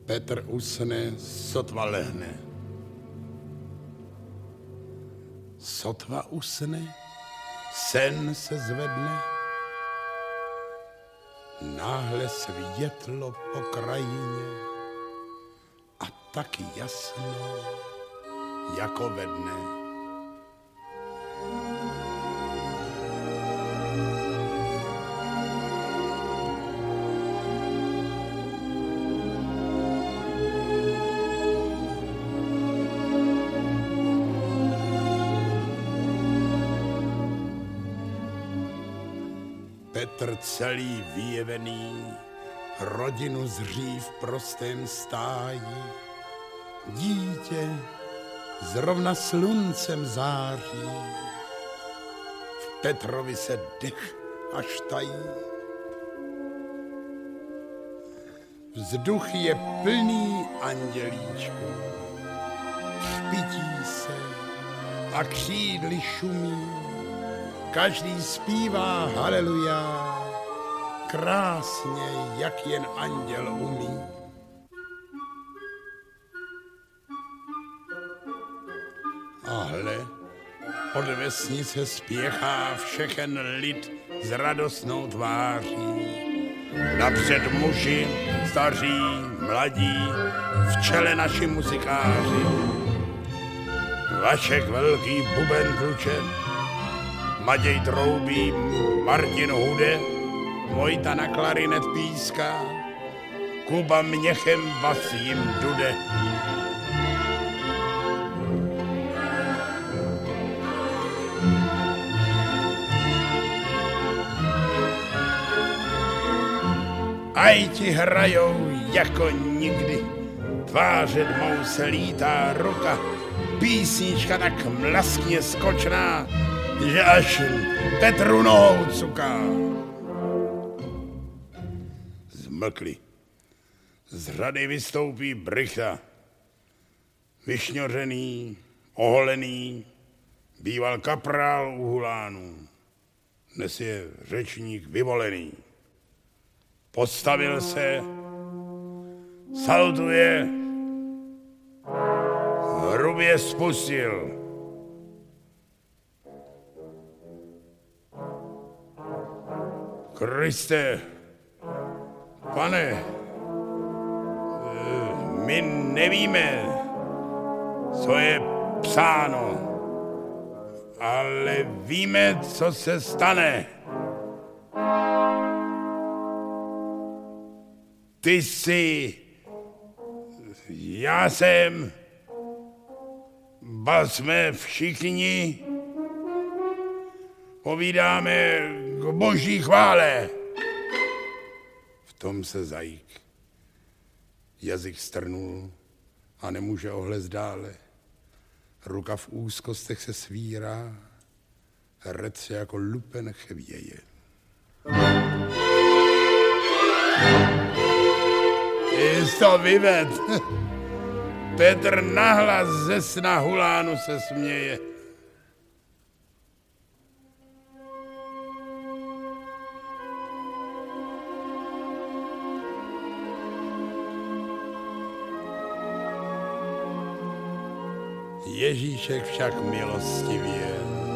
Petr usne, sotva lehne. Sotva usne, sen se zvedne. Náhle světlo po krajině a tak jasno, jako ve dne. Petr celý vyjevený, rodinu zří v prostém stáji. Dítě zrovna sluncem září, v Petrovi se dech až tají. Vzduch je plný andělíčků, špití se a křídly šumí. Každý zpívá haleluja, krásně, jak jen anděl umí. A hle, od vesnice spěchá všechen lid s radostnou tváří. Napřed muži, staří, mladí, v čele naši muzikáři. Vašek velký buben tluče, Matěj troubí, Martin hude, Vojta na klarinet píská, Kuba měchem bas jim dude. Aj ti hrajou jako nikdy, tváře dmou se lítá ruka, písnička tak mlaskně skočná, že až Petru nohou cuká. Zmlkli. Z řady vystoupí Brychta. Vyšňořený, oholený, býval kaprál u Hulánů. Dnes je řečník vyvolený. Postavil se, salutuje, hrubě spustil. Kriste, pane, my nevíme, co je psáno, ale víme, co se stane. Ty jsi, já jsem, ba jsme všichni, povídáme k boží chvále. V tom se zajík. Jazyk strnul a nemůže ohlez dále. Ruka v úzkostech se svírá, hrec se jako lupen chvěje. Jsi to vyved. Petr nahlas ze sna Hulánu se směje. Ježíšek však milostivě.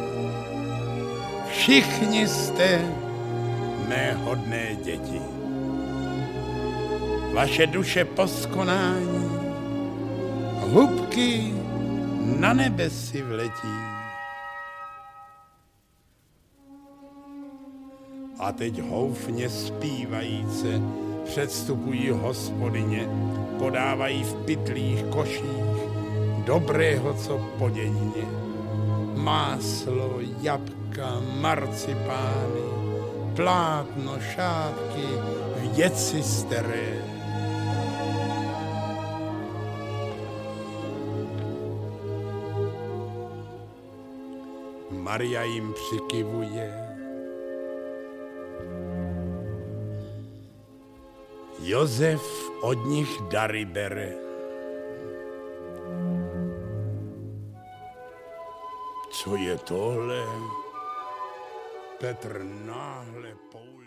Všichni jste mé hodné děti. Vaše duše po skonání hubky na nebesi vletí. A teď houfně zpívajíce předstupují hospodyně, podávají v pytlích koších dobrého, co po dědině. Máslo, jabka, marcipány, plátno, šátky, věci staré. Maria jim přikivuje. Josef od nich dary bere. Co je tohle? Petr náhle použil.